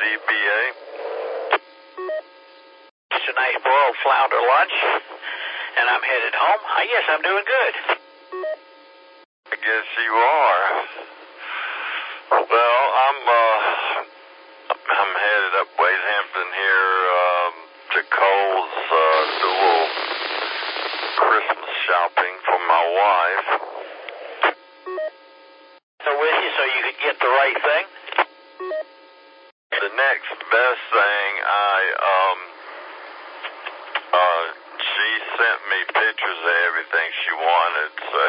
KCBA. It's a nice boiled flounder lunch, and I'm headed home. Yes, I'm doing good. I guess you are. Well, I'm headed up Wade Hampton here to Kohl's do a little Christmas shopping for my wife. So with you, so you could get the right thing? The next best thing, she sent me pictures of everything she wanted, so.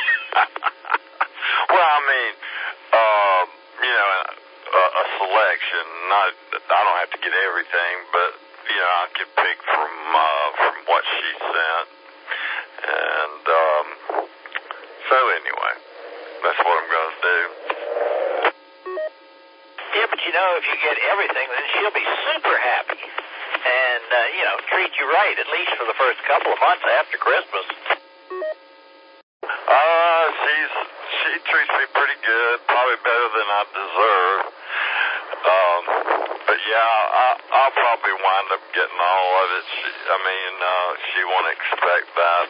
Well, I mean, a selection. I don't have to get everything, but I could pick from what she sent, and so anyway, that's what I'm gonna do. Yeah, but if you get everything, then she'll be super happy, and treat you right at least for the first couple of months after Christmas. She treats me pretty good, probably better than I deserve. But yeah, I'll probably wind up getting all of it. She won't expect that.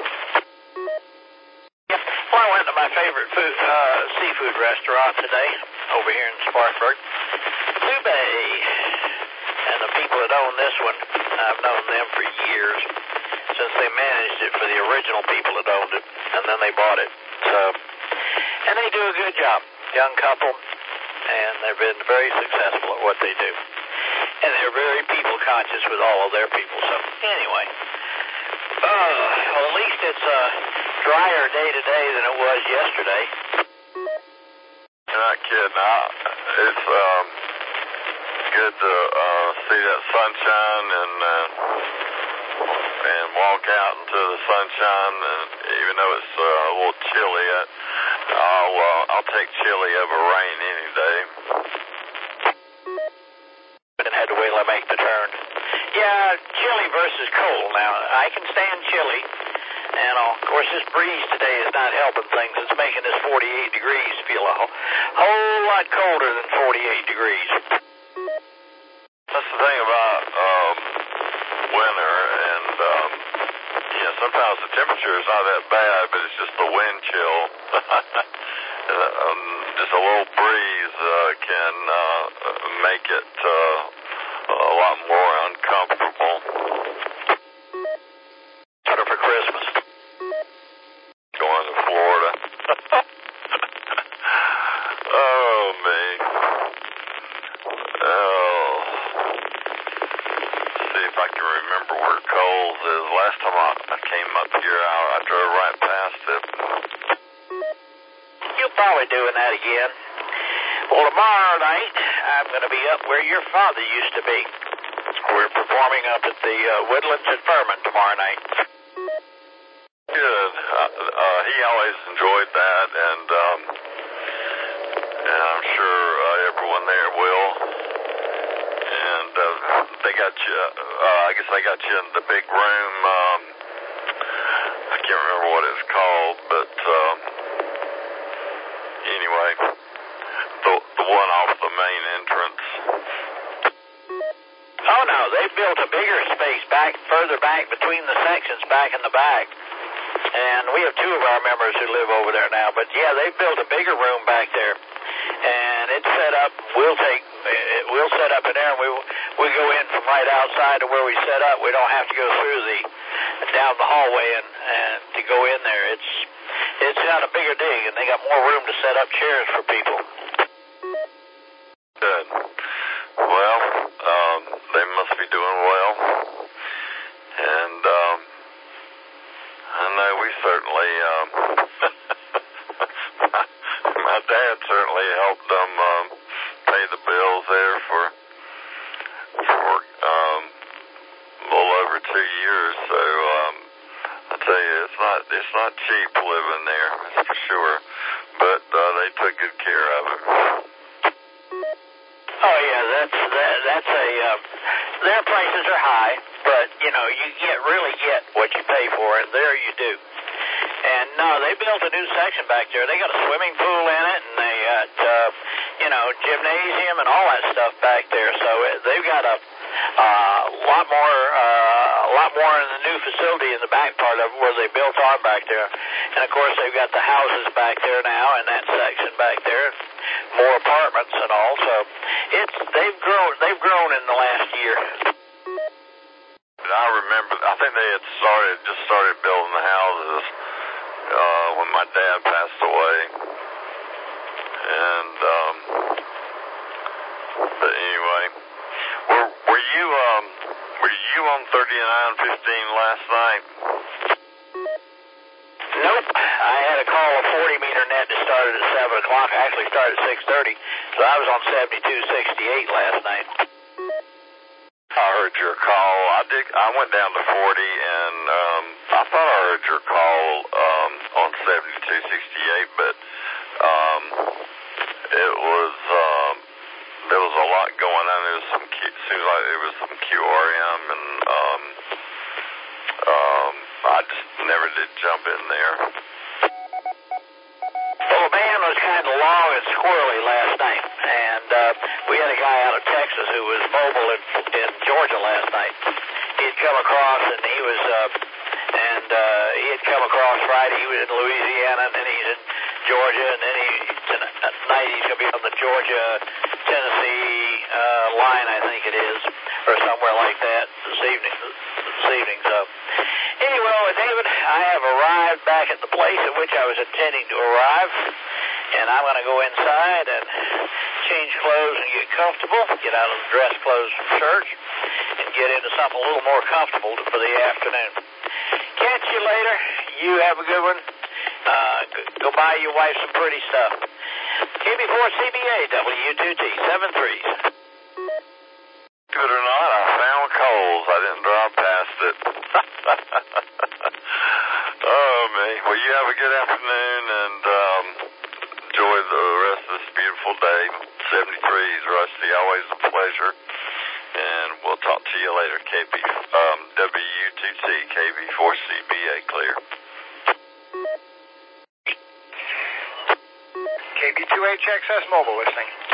Well, I went to my favorite seafood restaurant today, over here in Spartanburg. Bay. And the people that own this one, I've known them for years, since they managed it for the original people that owned it, and then they bought it. And they do a good job, young couple, and they've been very successful at what they do. And they're very people conscious with all of their people. So anyway, well, at least it's a drier day today than it was yesterday. You're not kidding. It's good to see that sunshine and walk out into the sunshine, and even though it's a little chilly, I'll take chilly over rain any day. And had to wait till I make the turn. Yeah, chilly versus cold. Now, I can stand chilly, and of course this breeze today is not helping things. It's making this 48 degrees feel a whole lot colder than 48 degrees. That's the thing about winter, and sometimes the temperature is not that bad, but it's just the wind chill. Just a little breeze can make it a lot more uncomfortable. Better for Christmas. Going to Florida. Oh, me. See if I can remember where Kohl's is. Last time I came up here, I drove right past it. You'll probably doing that again. Well, tomorrow night, I'm going to be up where your father used to be. We're performing up at the Woodlands at Furman tomorrow night. Good. He always enjoyed that, and I'm sure everyone there will. And they got you, I guess they got you in the big room. I can't remember what it's called, but anyway, the one off the main entrance. Oh, no, they built a bigger space further back between the sections back in the back. And we have two of our members who live over there now. But, yeah, they built a bigger room back there. And it's set up. We'll set up in there, and we go in from right outside to where we set up. We don't have to go through down the hallway and to go in there. It's got a bigger dig, and they got more room to set up chairs for people. Good. Well, they must be doing well. And I know we certainly, my dad certainly helped them pay the bills there for a little over 2 years. So I tell you, it's not cheap living there, that's for sure. But they took good care of it. Oh yeah, that's their prices are high, but you really get what you pay for, and there you do. And no, they built a new section back there. They got a swimming pool in it, and they got gymnasium and all that stuff back there. So they've got a lot more in the new facility in the back part of it where they built on back there. And of course they've got the houses back there now in that section back there, and more apartments and all. So they've grown in the last year. I remember, I think they had just started building the houses when my dad passed away. And but anyway, were you on 3915 last night? Nope. I had a call of 40-meter net that started at 7 o'clock. I actually started at 6:30, so I was on 7268 last night. I heard your call. I went down to 40, and I thought I heard your call on 7268, but there was a lot going on. There was seems like there was some QRM, and I just never did jump in there. Well, the band was kind of long and squirrely last night, and we had a guy out of Texas who was mobile in Georgia last night. He'd come across, and he had come across Friday. He was in Louisiana, and then he's in Georgia, and then tonight he's going to be on the Georgia-Tennessee line, I think it is, or somewhere like that this evening. So, anyway, David, I have arrived back at the place at which I was intending to arrive, and I'm going to go inside and change clothes and get comfortable, get out of the dress clothes from church, and get into something a little more comfortable for the afternoon. Catch you later. You have a good one. Go buy your wife some pretty stuff. KB4CBA, W2T, 7-3s. Good or not, I found Kohl's. I didn't drive past it. Oh, man. Well, you have a good afternoon, and enjoy the rest of this beautiful day. 73s, Rusty. Always a pleasure. And we'll talk to you later. W2T, KB4CBA, clear. KB2HXS mobile listening.